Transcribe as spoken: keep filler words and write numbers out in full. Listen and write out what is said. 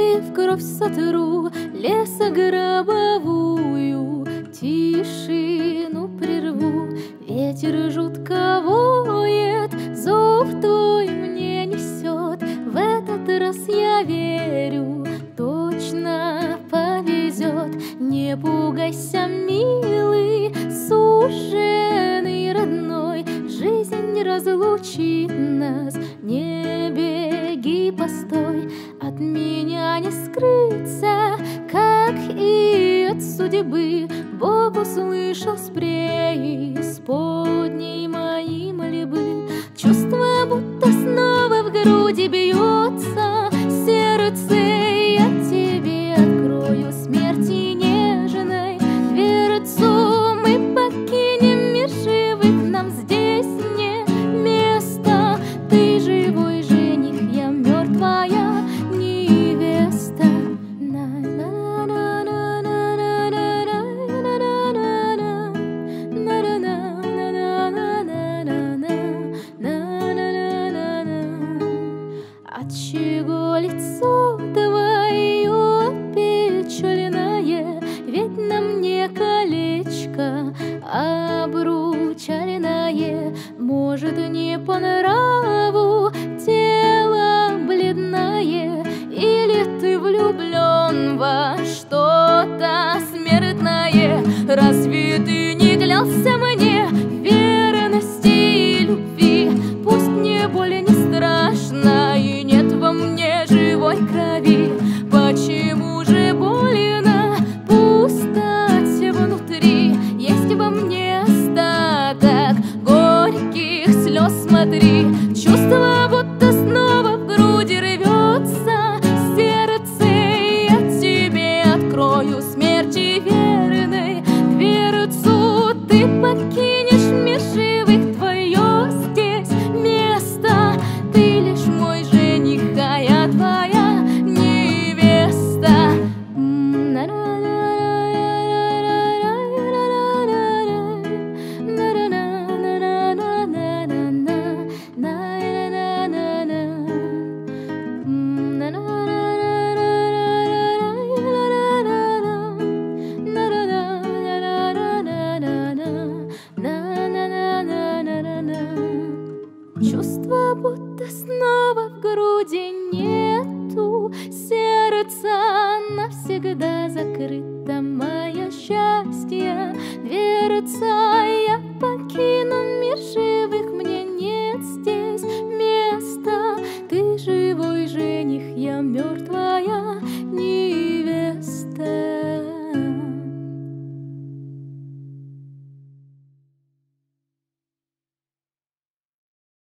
и в кровь сотру лесогробовую, тишину прерву. Ветер жутко воет, зов твой мне несет. В этот раз я верю, точно повезет. Не пугайся, милый, суженый родной, жизнь разлучит нас, не беги, постой. От меня не скрыться, как и от судьбы. Бог услышал с преисподней мои мольбы. Чувство, будто снова в груди бьется сердце. Я тебе открою смерти нежной дверцу. Мы покинем мир живых, нам здесь не место. Ты живой жених, я мертвая невеста. Отчего лицо твое печальное? Ведь на мне колечко обручальное. Может, не по нраву тело бледное, или ты влюблен во что-то смертное? Разве ты не клялся мне верности и любви? Пусть мне более не страшно и нет во мне живой крови. Почему же больно, пустоть внутри? Есть во мне остаток горьких слез, смотри. Чувство, будто снова в груди рвется сердце. Я тебе открою смерти верной дверцу. Ты покинешь мир живых, твое здесь место. Ты лишь мой жених, а я твоя невеста. Чувство, будто снова в груди нету сердца. Навсегда закрыто мое счастье